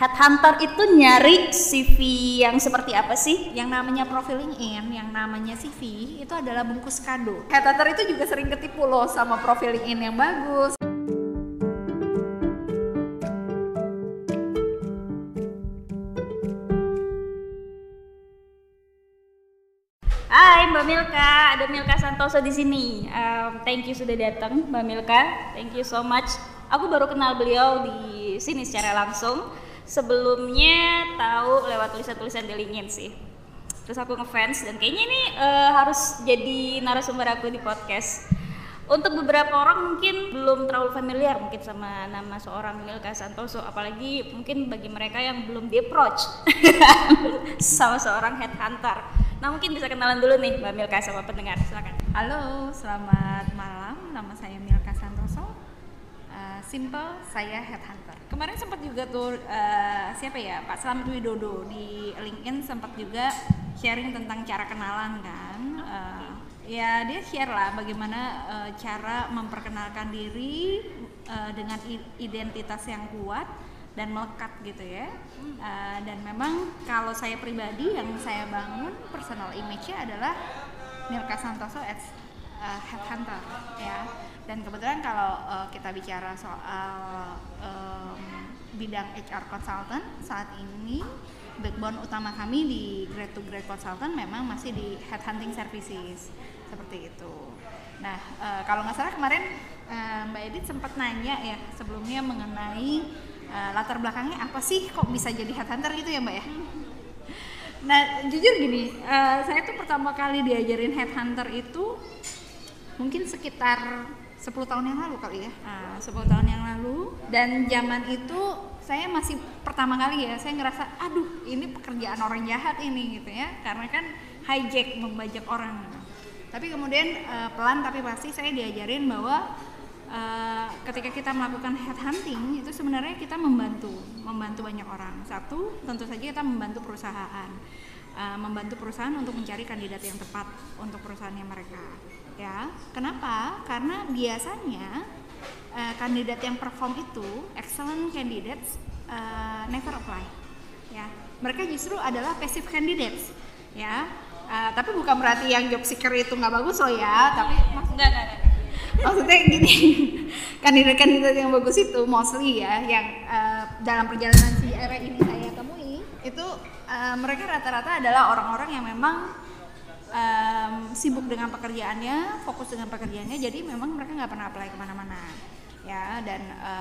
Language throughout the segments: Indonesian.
Headhunter itu nyari CV yang seperti apa sih? Yang namanya profiling in, yang namanya CV itu adalah bungkus kado. Headhunter itu juga sering ketipu loh sama profiling in yang bagus. Hai Mbak Milka, ada Milka Santoso di sini. Thank you sudah datang Mbak Milka. Thank you so much. Aku baru kenal beliau di sini secara langsung. Sebelumnya tahu lewat tulisan-tulisan di LinkedIn sih. Terus aku ngefans dan kayaknya ini harus jadi narasumber aku di podcast. Untuk beberapa orang mungkin belum terlalu familiar mungkin sama nama seorang Milka Santoso, apalagi mungkin bagi mereka yang belum di-approach sama seorang headhunter. Nah mungkin bisa kenalan dulu nih Mbak Milka sama pendengar, silakan. Halo, selamat malam. Nama saya Milka Santoso. Simple, saya headhunter. Kemarin sempat juga tuh siapa ya, Pak Slamet Widodo di LinkedIn sempat juga sharing tentang cara kenalan kan. Ya dia share lah bagaimana cara memperkenalkan diri dengan identitas yang kuat dan melekat gitu ya. Dan memang kalau saya pribadi yang saya bangun personal image-nya adalah Milka Santoso as headhunter ya. Dan kebetulan kalau kita bicara soal bidang HR consultant saat ini backbone utama kami di Grade to Grade Consultant memang masih di headhunting services seperti itu. Nah kalau nggak salah kemarin Mbak Edith sempat nanya ya sebelumnya mengenai latar belakangnya apa sih kok bisa jadi headhunter gitu ya Mbak ya? Nah jujur gini, saya tuh pertama kali diajarin headhunter itu mungkin sekitar 10 tahun yang lalu kali ya. 10 tahun yang lalu, dan zaman itu saya masih pertama kali ya, saya ngerasa aduh ini pekerjaan orang jahat ini gitu ya, karena kan hijack, membajak orang. Tapi kemudian pelan tapi pasti saya diajarin bahwa ketika kita melakukan headhunting itu sebenarnya kita membantu banyak orang. Satu, tentu saja kita membantu perusahaan untuk mencari kandidat yang tepat untuk perusahaannya mereka. Ya, kenapa? Karena biasanya kandidat yang perform itu excellent candidates never apply. Ya, mereka justru adalah passive candidates. Ya, tapi bukan berarti yang job seeker itu nggak bagus loh ya. Tapi Enggak. Maksudnya gini, kandidat-kandidat yang bagus itu mostly ya, yang dalam perjalanan CR ini saya temui itu mereka rata-rata adalah orang-orang yang memang sibuk dengan pekerjaannya, fokus dengan pekerjaannya, jadi memang mereka nggak pernah apply kemana-mana ya. Dan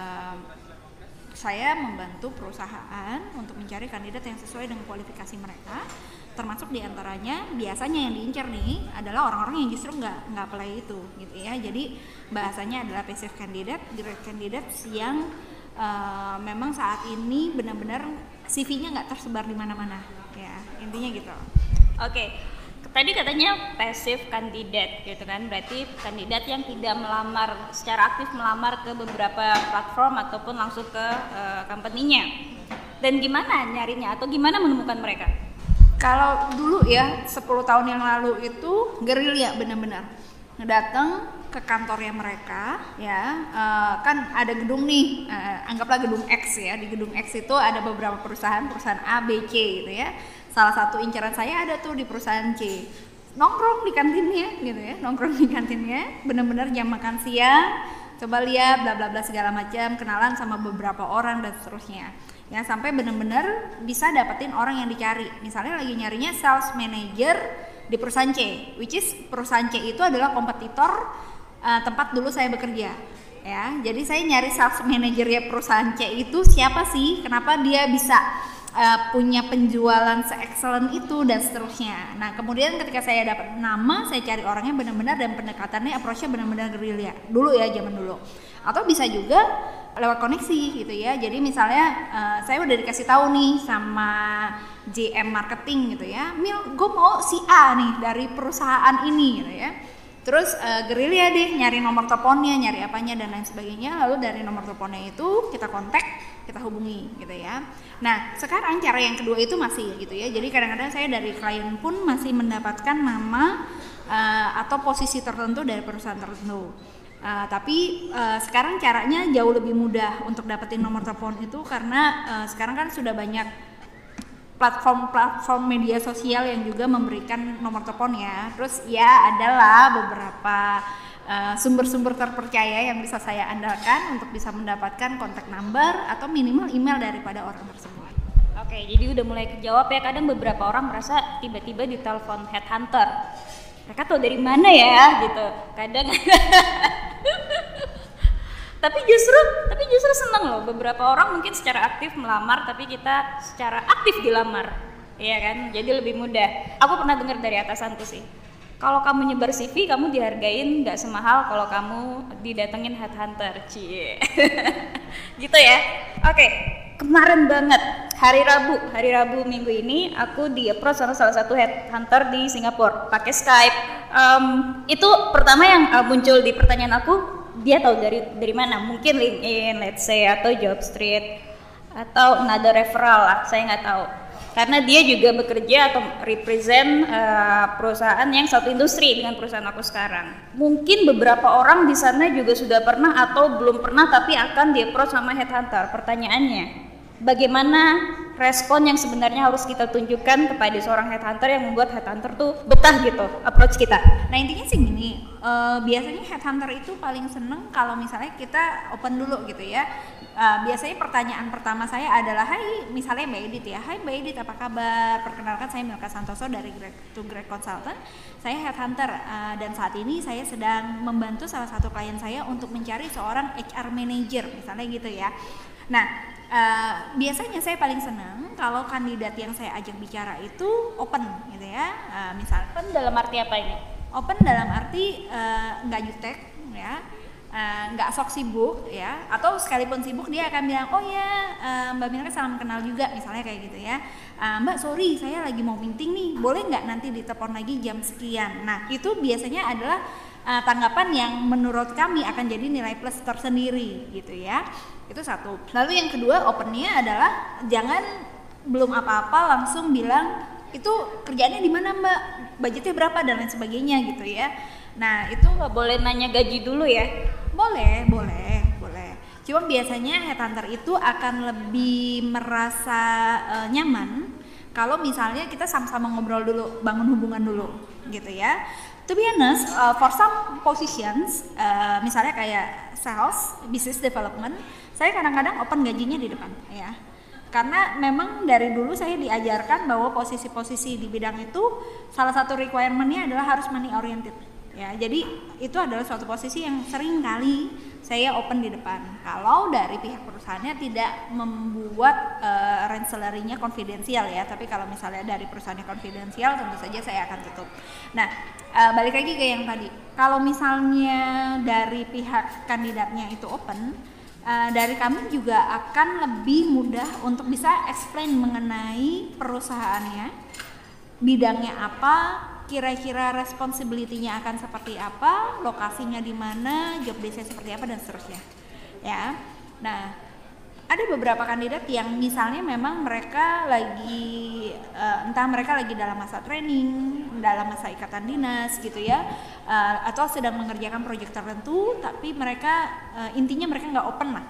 saya membantu perusahaan untuk mencari kandidat yang sesuai dengan kualifikasi mereka, termasuk diantaranya biasanya yang diincar nih adalah orang-orang yang justru nggak apply itu gitu ya. Jadi bahasanya adalah passive candidate, great candidates yang memang saat ini benar-benar CV-nya nggak tersebar di mana-mana ya, intinya gitu. Oke. Tadi katanya passive candidate gitu kan, berarti kandidat yang tidak melamar secara aktif melamar ke beberapa platform ataupun langsung ke company-nya. Dan gimana nyarinya atau gimana menemukan mereka? Kalau dulu ya 10 tahun yang lalu itu gerilya benar-benar ngedateng ke kantornya mereka ya. Kan ada gedung nih, anggaplah gedung X ya. Di gedung X itu ada beberapa perusahaan A, B, C gitu ya. Salah satu incaran saya ada tuh di perusahaan C, nongkrong di kantinnya gitu ya, bener-bener jam makan siang, coba lihat bla bla bla segala macam, kenalan sama beberapa orang dan seterusnya ya, sampai bener-bener bisa dapetin orang yang dicari. Misalnya lagi nyarinya sales manager di perusahaan C, which is perusahaan C itu adalah kompetitor tempat dulu saya bekerja ya. Jadi saya nyari sales manager ya perusahaan C itu siapa sih, kenapa dia bisa punya penjualan se-excellent itu dan seterusnya. Nah kemudian ketika saya dapat nama, saya cari orangnya benar-benar dan pendekatannya, approach-nya benar-benar gerilya dulu ya, zaman dulu. Atau bisa juga lewat koneksi gitu ya. Jadi misalnya saya udah dikasih tahu nih sama GM marketing gitu ya, Mil, gue mau si A nih dari perusahaan ini gitu ya. Terus gerilya deh nyari nomor teleponnya, nyari apanya dan lain sebagainya. Lalu dari nomor teleponnya itu kita kontak, kita hubungi gitu ya. Nah sekarang cara yang kedua itu masih gitu ya. Jadi kadang-kadang saya dari klien pun masih mendapatkan nama atau posisi tertentu dari perusahaan tertentu. Tapi sekarang caranya jauh lebih mudah untuk dapetin nomor telepon itu karena sekarang kan sudah banyak platform media sosial yang juga memberikan nomor telepon ya. Terus ya adalah beberapa sumber-sumber terpercaya yang bisa saya andalkan untuk bisa mendapatkan kontak number atau minimal email daripada orang tersebut. Oke, jadi udah mulai kejawab ya. Kadang beberapa orang merasa tiba-tiba ditelepon headhunter. Mereka tahu dari mana ya gitu. Kadang tapi justru seneng loh, beberapa orang mungkin secara aktif melamar tapi kita secara aktif dilamar, iya kan, jadi lebih mudah. Aku pernah dengar dari atasanku sih, kalau kamu nyebar CV kamu dihargain nggak semahal kalau kamu didatengin headhunter, cie. Gitu ya. Oke, kemarin banget hari Rabu minggu ini aku di-approach sama salah satu headhunter di Singapura pakai Skype. Itu pertama yang muncul di pertanyaan aku, dia tahu dari mana, mungkin LinkedIn, let's say, atau Jobstreet, atau another referral lah, saya nggak tahu. Karena dia juga bekerja atau represent perusahaan yang satu industri dengan perusahaan aku sekarang. Mungkin beberapa orang di sana juga sudah pernah atau belum pernah tapi akan di-approach sama headhunter. Pertanyaannya, bagaimana respon yang sebenarnya harus kita tunjukkan kepada seorang headhunter yang membuat headhunter tuh betah gitu approach kita? Nah intinya sih gini, biasanya headhunter itu paling seneng kalau misalnya kita open dulu gitu ya. Biasanya pertanyaan pertama saya adalah, hai, misalnya Mbak Edith ya, hai Mbak Edith, apa kabar? Perkenalkan, saya Milka Santoso dari Greg to Greg Consultant. Saya headhunter dan saat ini saya sedang membantu salah satu klien saya untuk mencari seorang HR manager, misalnya gitu ya. Nah, biasanya saya paling senang kalau kandidat yang saya ajak bicara itu open gitu ya. Misalnya Open dalam arti apa ini? Open dalam arti nggak jutek ya, nggak sok sibuk ya, atau sekalipun sibuk dia akan bilang, oh ya Mbak Milka salam kenal juga, misalnya kayak gitu ya. Mbak sorry saya lagi mau meeting nih, boleh nggak nanti ditelepon lagi jam sekian. Nah itu biasanya adalah tanggapan yang menurut kami akan jadi nilai plus tersendiri gitu ya. Itu satu. Lalu yang kedua, opennya adalah jangan belum apa-apa langsung bilang itu kerjaannya di mana Mbak, budgetnya berapa dan lain sebagainya gitu ya. Nah itu Nggak boleh nanya gaji dulu ya? boleh. Cuma biasanya headhunter itu akan lebih merasa nyaman kalau misalnya kita sama-sama ngobrol dulu, bangun hubungan dulu gitu ya. To be honest, for some positions, misalnya kayak sales, business development, saya kadang-kadang open gajinya di depan ya. Karena memang dari dulu saya diajarkan bahwa posisi-posisi di bidang itu salah satu requirement-nya adalah harus money oriented ya. Jadi itu adalah suatu posisi yang sering kali saya open di depan. Kalau dari pihak perusahaannya tidak membuat range salary-nya konfidensial ya, tapi kalau misalnya dari perusahaannya konfidensial tentu saja saya akan tutup. Nah, balik lagi ke yang tadi. Kalau misalnya dari pihak kandidatnya itu open, dari kami juga akan lebih mudah untuk bisa explain mengenai perusahaannya, bidangnya apa, kira-kira responsibility-nya akan seperti apa, lokasinya di mana, job desk-nya seperti apa dan seterusnya. Ya. Nah, ada beberapa kandidat yang misalnya memang mereka lagi entah mereka lagi dalam masa training, dalam masa ikatan dinas gitu ya, atau sedang mengerjakan proyek tertentu, tapi mereka intinya mereka nggak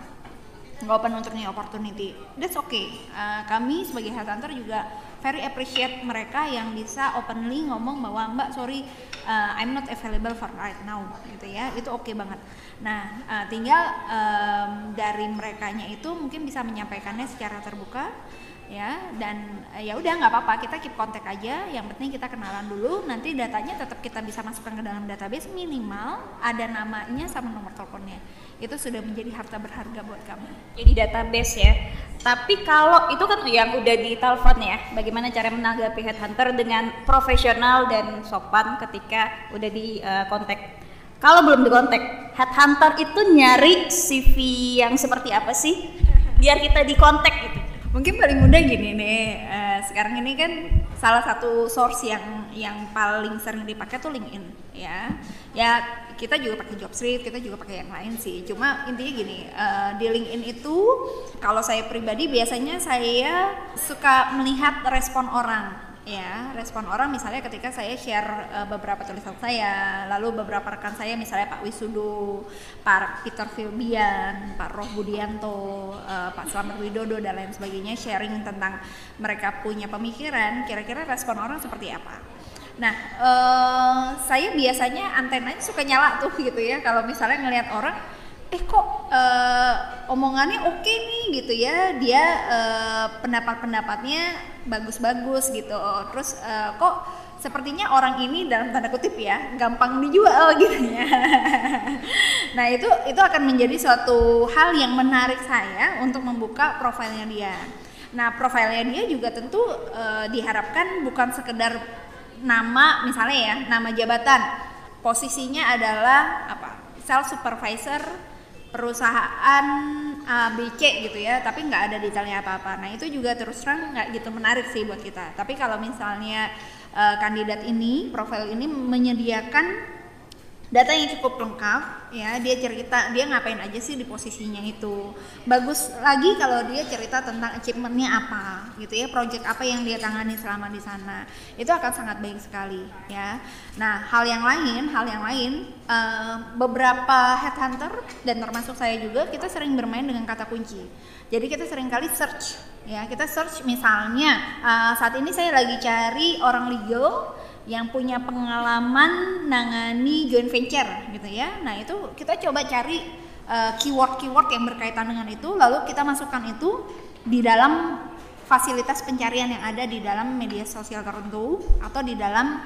open untuk new opportunity. That's okay. Kami sebagai headhunter juga very appreciate mereka yang bisa openly ngomong bahwa Mbak sorry I'm not available for right now gitu ya. Itu okay banget. Nah tinggal dari merekanya itu mungkin bisa menyampaikannya secara terbuka ya, dan ya udah nggak apa-apa, kita keep kontak aja, yang penting kita kenalan dulu, nanti datanya tetap kita bisa masukkan ke dalam database, minimal ada namanya sama nomor teleponnya. Itu sudah menjadi harta berharga buat kami. Jadi database ya. Tapi kalau itu kan yang udah di telepon ya, bagaimana cara menanggapi headhunter dengan profesional dan sopan ketika udah di kontak? Kalau belum di kontak, headhunter itu nyari CV yang seperti apa sih? Biar kita di kontak gitu. Mungkin paling mudah gini nih, sekarang ini kan salah satu source yang paling sering dipakai tuh LinkedIn ya. Ya kita juga pakai Jobstreet, kita juga pakai yang lain sih. Cuma intinya gini, di LinkedIn itu kalau saya pribadi biasanya saya suka melihat respon orang ya, respon orang misalnya ketika saya share beberapa tulisan saya, lalu beberapa rekan saya misalnya Pak Wisudo, Pak Peter Filbian, Pak Roh Budianto, Pak Slamet Widodo dan lain sebagainya sharing tentang mereka punya pemikiran, kira-kira respon orang seperti apa. Nah, saya biasanya antenanya suka nyala tuh gitu ya, kalau misalnya ngelihat orang kok omongannya oke nih gitu ya, dia pendapat-pendapatnya bagus-bagus gitu, terus kok sepertinya orang ini dalam tanda kutip ya gampang dijual gitu ya. Nah itu akan menjadi suatu hal yang menarik saya untuk membuka profilnya dia. Nah profilnya dia juga tentu diharapkan bukan sekedar nama, misalnya ya nama jabatan, posisinya adalah apa, sales supervisor perusahaan ABC gitu ya, tapi nggak ada detailnya apa-apa. Nah itu juga terus terang nggak gitu menarik sih buat kita. Tapi kalau misalnya kandidat ini, profil ini menyediakan data yang cukup lengkap ya, dia cerita dia ngapain aja sih di posisinya itu. Bagus lagi kalau dia cerita tentang achievementnya apa gitu ya, project apa yang dia tangani selama di sana, itu akan sangat baik sekali ya. Nah hal yang lain beberapa headhunter dan termasuk saya juga, kita sering bermain dengan kata kunci. Jadi kita sering kali search ya, kita search misalnya saat ini saya lagi cari orang legal yang punya pengalaman nangani joint venture gitu ya. Nah itu kita coba cari keyword-keyword yang berkaitan dengan itu, lalu kita masukkan itu di dalam fasilitas pencarian yang ada di dalam media sosial tertentu atau di dalam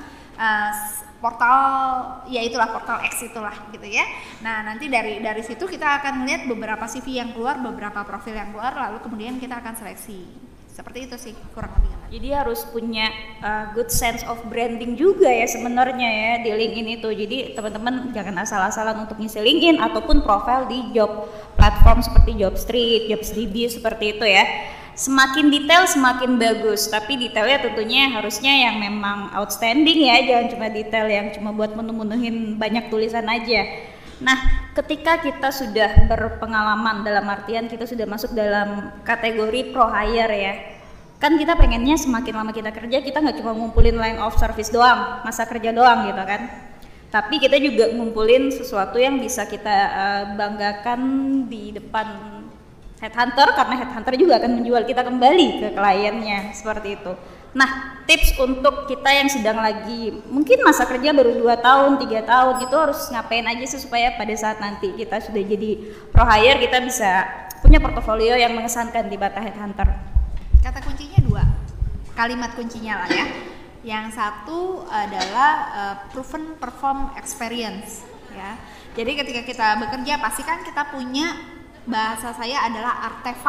portal, ya itulah portal X itulah gitu ya. Nah nanti dari situ kita akan melihat beberapa CV yang keluar, beberapa profil yang keluar, lalu kemudian kita akan seleksi. Seperti itu sih kurang lebih. Jadi harus punya good sense of branding juga ya sebenarnya ya di LinkedIn itu. Jadi teman-teman jangan asal-asalan untuk ngisi LinkedIn ataupun profil di job platform seperti Jobstreet, Jobsdb seperti itu ya. Semakin detail semakin bagus, tapi detailnya tentunya harusnya yang memang outstanding ya, jangan cuma detail yang cuma buat menu-menuhin banyak tulisan aja. Nah, ketika kita sudah berpengalaman, dalam artian kita sudah masuk dalam kategori pro hire ya, kan kita pengennya semakin lama kita kerja, kita nggak cuma ngumpulin line of service doang, masa kerja doang gitu kan, tapi kita juga ngumpulin sesuatu yang bisa kita banggakan di depan headhunter, karena headhunter juga akan menjual kita kembali ke kliennya, seperti itu. Nah, tips untuk kita yang sedang lagi mungkin masa kerja baru 2 tahun, 3 tahun, itu harus ngapain aja sih supaya pada saat nanti kita sudah jadi pro hire, kita bisa punya portofolio yang mengesankan di mata headhunter. Kata kuncinya 2, kalimat kuncinya lah ya. Yang satu adalah proven perform experience ya. Jadi ketika kita bekerja pasti kan kita punya, bahasa saya adalah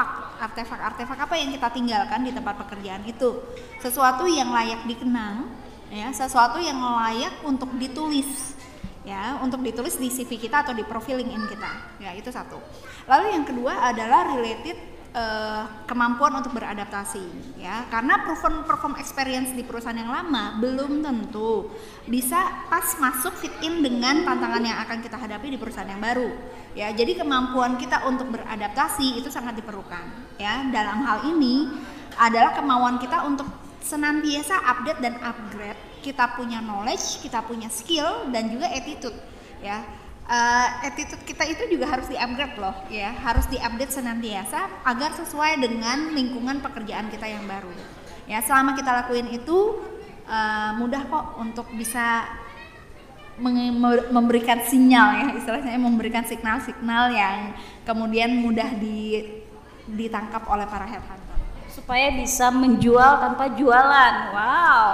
artefak apa yang kita tinggalkan di tempat pekerjaan itu, sesuatu yang layak dikenang ya, sesuatu yang layak untuk ditulis ya, untuk ditulis di CV kita atau di profil LinkedIn kita ya, itu satu. Lalu yang kedua adalah related kemampuan untuk beradaptasi ya, karena proven perform experience di perusahaan yang lama belum tentu bisa pas masuk fit in dengan tantangan yang akan kita hadapi di perusahaan yang baru ya. Jadi kemampuan kita untuk beradaptasi itu sangat diperlukan ya. Dalam hal ini adalah kemauan kita untuk senantiasa update dan upgrade, kita punya knowledge, kita punya skill dan juga attitude ya. Attitude kita itu juga harus di-upgrade loh ya, harus di-update senantiasa agar sesuai dengan lingkungan pekerjaan kita yang baru ya. Selama kita lakuin itu mudah kok untuk bisa memberikan sinyal ya, istilahnya memberikan signal-signal yang kemudian mudah ditangkap oleh para headhunter supaya bisa menjual tanpa jualan. Wow.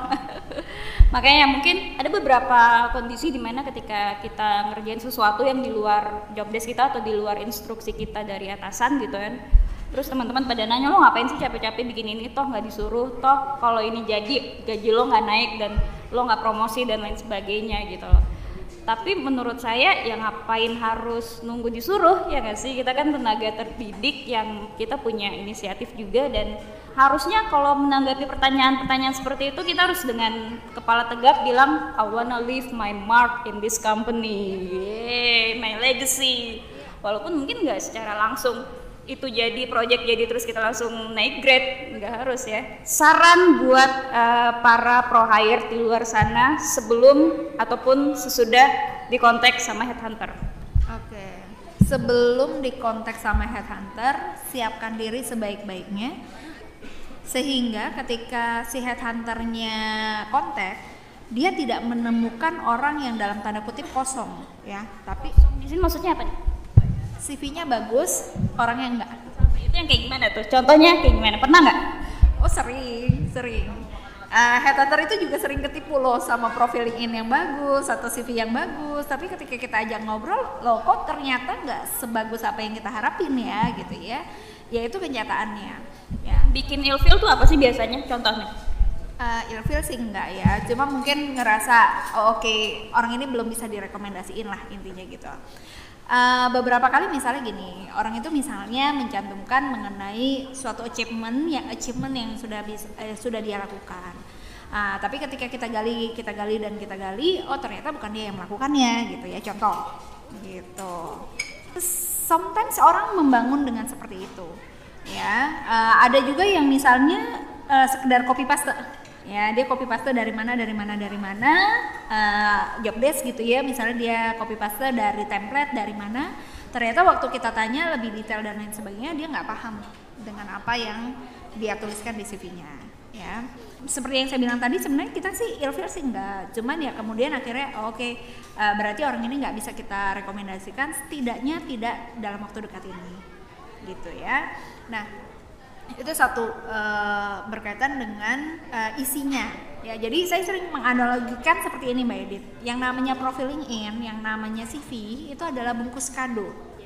Makanya mungkin ada beberapa kondisi di mana ketika kita ngerjain sesuatu yang di luar job desk kita atau di luar instruksi kita dari atasan gitu kan, terus teman-teman pada nanya, lo ngapain sih capek-capek bikin ini, toh nggak disuruh, toh kalau ini jadi gaji lo nggak naik dan lo nggak promosi dan lain sebagainya gitu loh. Tapi menurut saya ya ngapain harus nunggu disuruh, ya nggak sih? Kita kan tenaga terdidik yang kita punya inisiatif juga, dan harusnya kalau menanggapi pertanyaan-pertanyaan seperti itu kita harus dengan kepala tegak bilang I wanna leave my mark in this company, my legacy. Walaupun mungkin nggak secara langsung itu jadi project jadi terus kita langsung naik grade, nggak harus ya. Saran buat para pro hire di luar sana sebelum ataupun sesudah dikontak sama headhunter. Oke. Sebelum dikontak sama headhunter, siapkan diri sebaik-baiknya sehingga ketika si headhunternya kontak, dia tidak menemukan orang yang dalam tanda kutip kosong ya, tapi Di sini maksudnya apa nih? CV-nya bagus, orangnya enggak. Itu yang kayak gimana tuh? Contohnya kayak gimana? Pernah nggak? Oh sering. Headhunter itu juga sering ketipu loh sama profil LinkedIn yang bagus atau CV yang bagus, tapi ketika kita ajak ngobrol, loh kok ternyata nggak sebagus apa yang kita harapin ya gitu ya. Ya itu kenyataannya. Ya. Bikin ilfeel tuh apa sih biasanya? Contohnya? Ilfeel sih enggak ya, cuma mungkin ngerasa oke, orang ini belum bisa direkomendasiin lah intinya gitu. Beberapa kali misalnya gini, orang itu misalnya mencantumkan mengenai suatu achievement yang sudah dia lakukan. Tapi ketika kita gali, oh ternyata bukan dia yang melakukannya gitu ya, contoh gitu. Sometimes orang membangun dengan seperti itu ya. Ada juga yang misalnya sekedar copy paste ya, dia copy paste dari mana job desk gitu ya, misalnya dia copy paste dari template dari mana, ternyata waktu kita tanya lebih detail dan lain sebagainya dia nggak paham dengan apa yang dia tuliskan di CV-nya ya. Seperti yang saya bilang tadi, sebenarnya kita sih ilfeel sih enggak, cuman ya kemudian akhirnya berarti orang ini nggak bisa kita rekomendasikan, setidaknya tidak dalam waktu dekat ini gitu ya. Nah itu satu, berkaitan dengan isinya ya. Jadi saya sering menganalogikan seperti ini Mbak Edith, yang namanya profil LinkedIn, yang namanya CV itu adalah bungkus kado.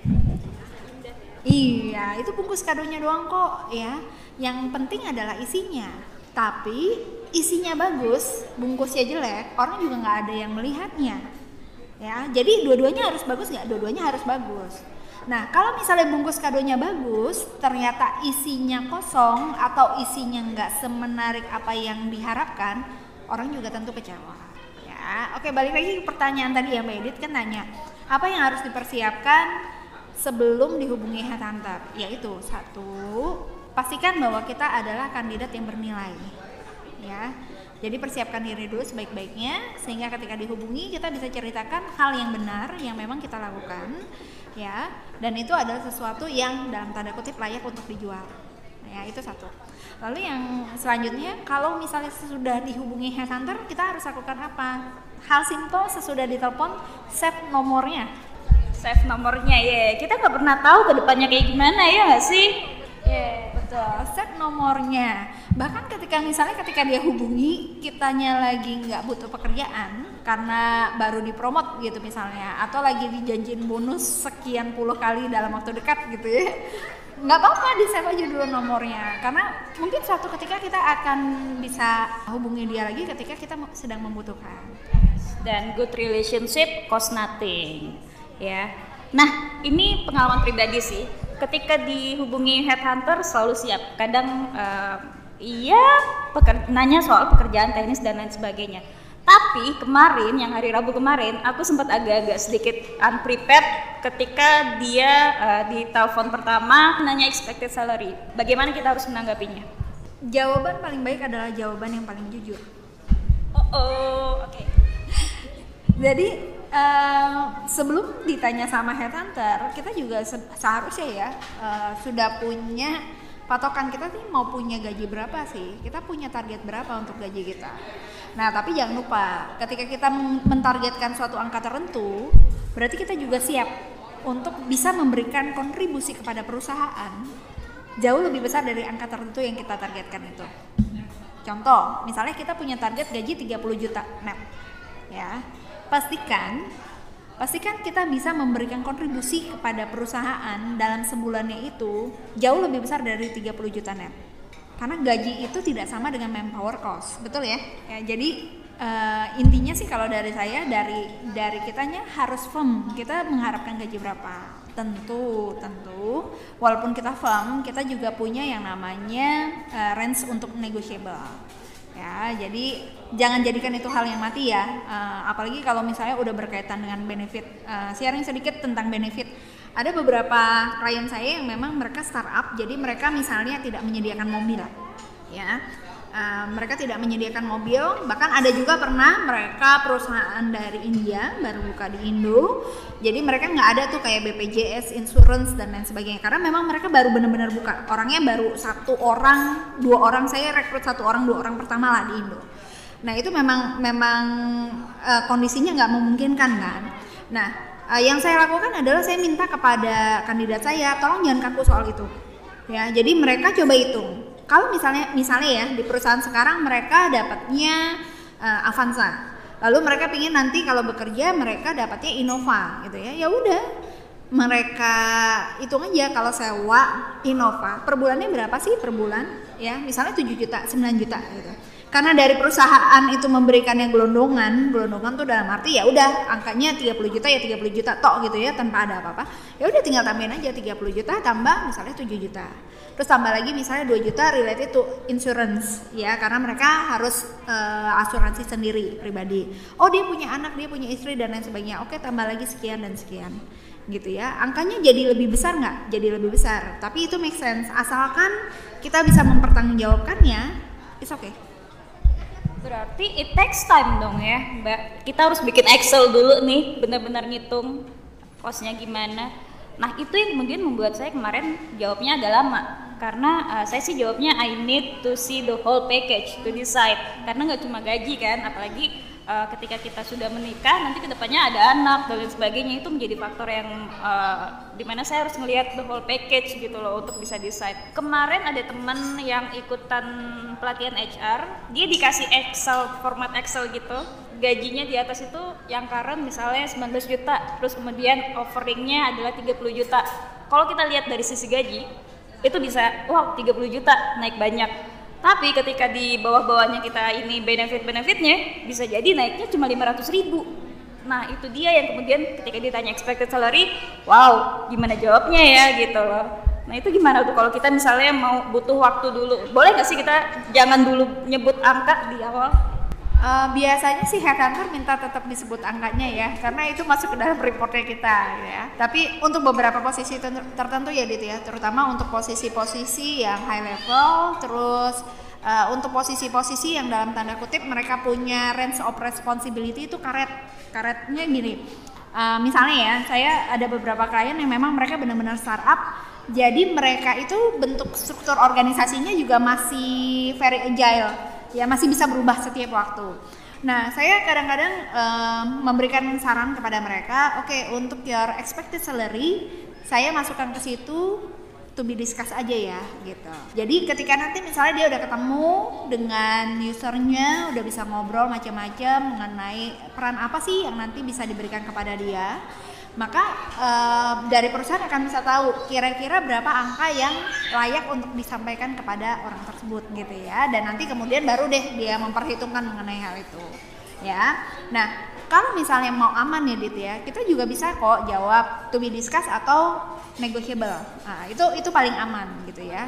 Iya, itu bungkus kadonya doang kok ya, yang penting adalah isinya. Tapi isinya bagus, bungkusnya jelek, orang juga nggak ada yang melihatnya ya. Jadi dua-duanya harus bagus nggak? Dua-duanya harus bagus. Nah, kalau misalnya bungkus kadonya bagus, ternyata isinya kosong atau isinya nggak semenarik apa yang diharapkan, orang juga tentu kecewa. Ya, oke, balik lagi ke pertanyaan tadi ya Mbak Edith kan nanya, apa yang harus dipersiapkan sebelum dihubungi headhunter? Yaitu satu, pastikan bahwa kita adalah kandidat yang bernilai. Ya, jadi persiapkan diri dulu sebaik-baiknya sehingga ketika dihubungi kita bisa ceritakan hal yang benar yang memang kita lakukan. Ya, dan itu adalah sesuatu yang dalam tanda kutip layak untuk dijual. Ya, itu satu. Lalu yang selanjutnya, kalau misalnya sudah dihubungi headhunter, kita harus lakukan apa? Hal simple, sesudah ditelepon, save nomornya. Save nomornya ya. Kita nggak pernah tahu ke depannya kayak gimana ya nggak sih? Betul, save nomornya. Bahkan ketika dia hubungi, kitanya lagi nggak butuh pekerjaan karena baru dipromot gitu misalnya, atau lagi dijanjiin bonus sekian puluh kali dalam waktu dekat gitu ya, nggak apa-apa, di save aja dulu nomornya, karena mungkin suatu ketika kita akan bisa hubungi dia lagi ketika kita sedang membutuhkan. Dan good relationship cost nothing ya. Nah, ini pengalaman pribadi sih. Ketika dihubungi headhunter selalu siap. Kadang nanya soal pekerjaan teknis dan lain sebagainya. Tapi kemarin, yang hari Rabu kemarin, aku sempat agak-agak sedikit unprepared ketika dia di telepon pertama nanya expected salary. Bagaimana kita harus menanggapinya? Jawaban paling baik adalah jawaban yang paling jujur. Oke. Jadi sebelum ditanya sama headhunter, kita juga seharusnya ya sudah punya patokan, kita sih mau punya gaji berapa sih, kita punya target berapa untuk gaji kita. Nah, tapi jangan lupa ketika kita mentargetkan suatu angka tertentu, berarti kita juga siap untuk bisa memberikan kontribusi kepada perusahaan jauh lebih besar dari angka tertentu yang kita targetkan itu. Contoh, misalnya kita punya target gaji 30 juta net ya, pastikan kita bisa memberikan kontribusi kepada perusahaan dalam sebulannya itu jauh lebih besar dari 30 juta net. Karena gaji itu tidak sama dengan manpower cost, betul ya? Jadi intinya sih kalau dari saya, dari kitanya harus firm, kita mengharapkan gaji berapa. Tentu walaupun kita firm, kita juga punya yang namanya range untuk negotiable. Ya, jadi jangan jadikan itu hal yang mati ya. Apalagi kalau misalnya udah berkaitan dengan benefit. Sharing sedikit tentang benefit. Ada beberapa klien saya yang memang mereka startup, jadi mereka misalnya tidak menyediakan mobil, ya. Mereka tidak menyediakan mobil, bahkan ada juga pernah mereka perusahaan dari India baru buka di Indo, jadi mereka nggak ada tuh kayak BPJS, insurance dan lain sebagainya, karena memang mereka baru benar-benar buka, orangnya baru 1 orang, 2 orang, saya rekrut 1 orang, 2 orang pertama lah di Indo. Nah itu memang kondisinya nggak memungkinkan kan. Nah yang saya lakukan adalah saya minta kepada kandidat saya, tolong jangan kaku soal itu, ya. Jadi mereka coba hitung. Kalau misalnya ya di perusahaan sekarang mereka dapatnya Avanza, lalu mereka pingin nanti kalau bekerja mereka dapatnya Innova gitu ya, ya udah mereka hitung aja kalau sewa Innova per bulannya berapa sih per bulan, ya misalnya 7 juta, 9 juta gitu. Karena dari perusahaan itu memberikannya gelondongan tuh dalam arti ya udah angkanya 30 juta ya 30 juta tok gitu ya tanpa ada apa-apa. Ya udah tinggal tambahin aja 30 juta tambah misalnya 7 juta. Terus tambah lagi misalnya 2 juta related to insurance ya, karena mereka harus asuransi sendiri pribadi. Oh dia punya anak, dia punya istri dan lain sebagainya. Oke tambah lagi sekian dan sekian gitu ya. Angkanya jadi lebih besar nggak? Jadi lebih besar. Tapi itu make sense asalkan kita bisa mempertanggungjawabkannya. It's okay. Berarti it takes time dong ya Mbak. Kita harus bikin Excel dulu nih, benar-benar ngitung costnya gimana. Nah itu yang kemudian membuat saya kemarin jawabnya agak lama. Karena saya sih jawabnya I need to see the whole package to decide. Karena nggak cuma gaji kan, apalagi ketika kita sudah menikah nanti kedepannya ada anak dan lain sebagainya, itu menjadi faktor yang dimana saya harus melihat the whole package gitu loh untuk bisa decide. Kemarin ada teman yang ikutan pelatihan HR, dia dikasih Excel, format Excel gitu, gajinya di atas itu yang current misalnya 19 juta, terus kemudian offeringnya adalah 30 juta. Kalau kita lihat dari sisi gaji itu bisa wow 30 juta naik banyak. Tapi ketika di bawah-bawahnya kita ini benefit-benefitnya bisa jadi naiknya cuma 500.000. Nah itu dia yang kemudian ketika ditanya expected salary, wow gimana jawabnya ya gitu loh. Nah itu gimana tuh kalau kita misalnya mau butuh waktu dulu, boleh nggak sih kita jangan dulu nyebut angka di awal? Biasanya sih headhunter minta tetap disebut angkanya ya, karena itu masuk ke dalam reportnya kita ya. Tapi untuk beberapa posisi tertentu ya Dit ya, terutama untuk posisi-posisi yang high level, terus untuk posisi-posisi yang dalam tanda kutip mereka punya range of responsibility itu karetnya gini. Misalnya ya, saya ada beberapa klien yang memang mereka benar-benar startup, jadi mereka itu bentuk struktur organisasinya juga masih very agile. Ya masih bisa berubah setiap waktu. Nah saya kadang-kadang memberikan saran kepada mereka, oke, untuk your expected salary saya masukkan ke situ to be discuss aja ya gitu. Jadi ketika nanti misalnya dia udah ketemu dengan usernya, udah bisa ngobrol macam-macam mengenai peran apa sih yang nanti bisa diberikan kepada dia, maka dari perusahaan akan bisa tahu kira-kira berapa angka yang layak untuk disampaikan kepada orang tersebut gitu ya, dan nanti kemudian baru deh dia memperhitungkan mengenai hal itu ya. Nah kalau misalnya mau aman ya Dit ya, kita juga bisa kok jawab to be discussed atau negotiable. Nah, itu paling aman gitu ya.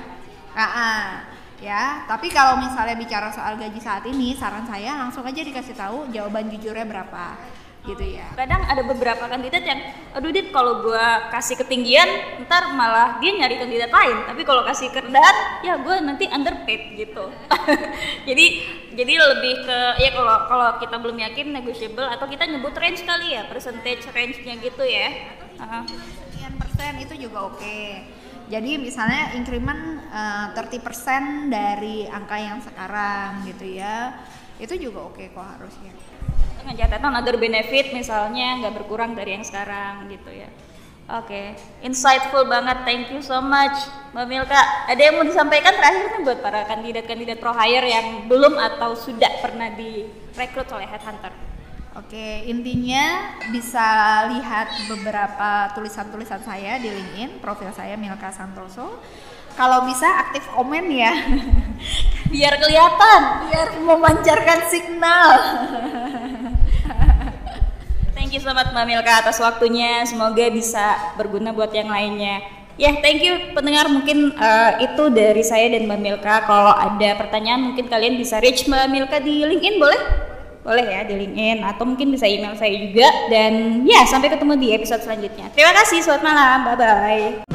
Ya, tapi kalau misalnya bicara soal gaji saat ini, saran saya langsung aja dikasih tahu jawaban jujurnya berapa gitu ya. Kadang ada beberapa kandidat yang aduh Dit kalau gue kasih ketinggian ntar malah dia nyari kandidat lain, tapi kalau kasih kerendahan ya gue nanti underpaid gitu. jadi lebih ke ya kalau kita belum yakin negotiable atau kita nyebut range kali ya, percentage range-nya gitu ya. Sekian persen itu juga oke. Jadi misalnya increment 30% dari angka yang sekarang gitu ya, itu juga oke kok harusnya. Dengan catatan other benefit misalnya nggak berkurang dari yang sekarang gitu ya. Oke, insightful banget, thank you so much Mbak Milka. Ada yang mau disampaikan terakhir nih buat para kandidat-kandidat pro hire yang belum atau sudah pernah direkrut oleh headhunter? Oke, intinya bisa lihat beberapa tulisan-tulisan saya di LinkedIn, profil saya Milka Santoso. Kalau bisa aktif komen ya, biar kelihatan, biar memancarkan signal. Thank you so much Mbak Milka atas waktunya, semoga bisa berguna buat yang lainnya. Ya, thank you pendengar, mungkin itu dari saya dan Mbak Milka. Kalau ada pertanyaan mungkin kalian bisa reach Mbak Milka di LinkedIn, boleh? boleh ya di LinkedIn atau mungkin bisa email saya juga. Dan ya, sampai ketemu di episode selanjutnya. Terima kasih, selamat malam, bye bye.